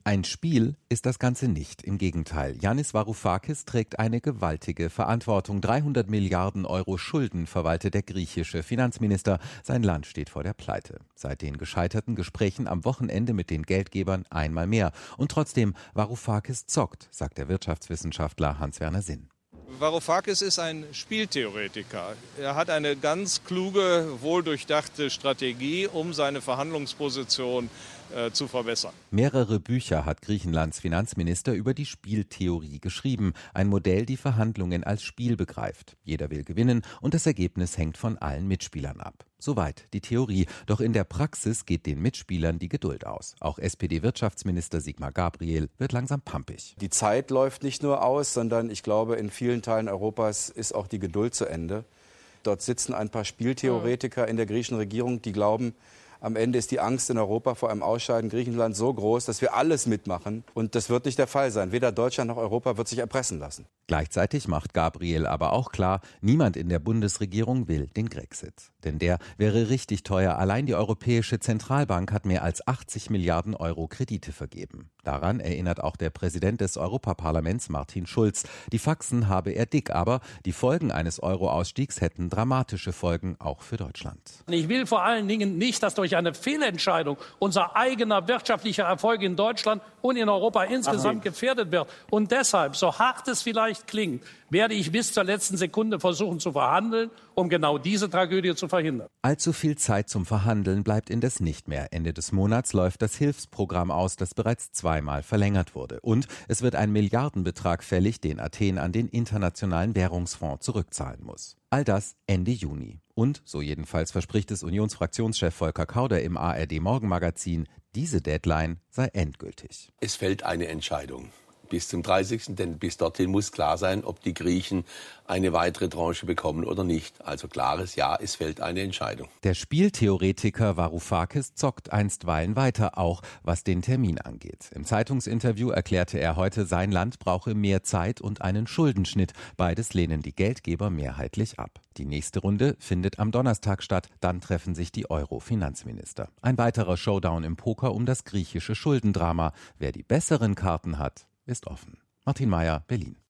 Ein Spiel ist das Ganze nicht. Im Gegenteil. Yannis Varoufakis trägt eine gewaltige Verantwortung. 300 Milliarden Euro Schulden verwaltet der griechische Finanzminister. Sein Land steht vor der Pleite. Seit den gescheiterten Gesprächen am Wochenende mit den Geldgebern einmal mehr. Und trotzdem, Varoufakis zockt, sagt der Wirtschaftswissenschaftler Hans-Werner Sinn. Varoufakis ist ein Spieltheoretiker. Er hat eine ganz kluge, wohldurchdachte Strategie, um seine Verhandlungsposition zu verbessern. Mehrere Bücher hat Griechenlands Finanzminister über die Spieltheorie geschrieben. Ein Modell, die Verhandlungen als Spiel begreift. Jeder will gewinnen und das Ergebnis hängt von allen Mitspielern ab. Soweit die Theorie. Doch in der Praxis geht den Mitspielern die Geduld aus. Auch SPD-Wirtschaftsminister Sigmar Gabriel wird langsam pampig. Die Zeit läuft nicht nur aus, sondern ich glaube, in vielen Teilen Europas ist auch die Geduld zu Ende. Dort sitzen ein paar Spieltheoretiker in der griechischen Regierung, die glauben, am Ende ist die Angst in Europa vor einem Ausscheiden Griechenlands so groß, dass wir alles mitmachen. Und das wird nicht der Fall sein. Weder Deutschland noch Europa wird sich erpressen lassen. Gleichzeitig macht Gabriel aber auch klar, niemand in der Bundesregierung will den Grexit. Denn der wäre richtig teuer. Allein die Europäische Zentralbank hat mehr als 80 Milliarden Euro Kredite vergeben. Daran erinnert auch der Präsident des Europaparlaments Martin Schulz. Die Faxen habe er dick, aber die Folgen eines Euro-Ausstiegs hätten dramatische Folgen auch für Deutschland. Ich will vor allen Dingen nicht, dass durch eine Fehlentscheidung unser eigener wirtschaftlicher Erfolg in Deutschland und in Europa insgesamt gefährdet wird. Und deshalb, so hart es vielleicht klingt, werde ich bis zur letzten Sekunde versuchen zu verhandeln, um genau diese Tragödie zu verhindern. Allzu viel Zeit zum Verhandeln bleibt indes nicht mehr. Ende des Monats läuft das Hilfsprogramm aus, das bereits zweimal verlängert wurde. Und es wird ein Milliardenbetrag fällig, den Athen an den Internationalen Währungsfonds zurückzahlen muss. All das Ende Juni. Und, so jedenfalls verspricht es Unionsfraktionschef Volker Kauder im ARD-Morgenmagazin, diese Deadline sei endgültig. Es fällt eine Entscheidung bis zum 30. Denn bis dorthin muss klar sein, ob die Griechen eine weitere Tranche bekommen oder nicht. Also klares Ja, es fällt eine Entscheidung. Der Spieltheoretiker Varoufakis zockt einstweilen weiter, auch was den Termin angeht. Im Zeitungsinterview erklärte er heute, sein Land brauche mehr Zeit und einen Schuldenschnitt. Beides lehnen die Geldgeber mehrheitlich ab. Die nächste Runde findet am Donnerstag statt, dann treffen sich die Euro-Finanzminister. Ein weiterer Showdown im Poker um das griechische Schuldendrama. Wer die besseren Karten hat, ist offen. Martin Mayer, Berlin.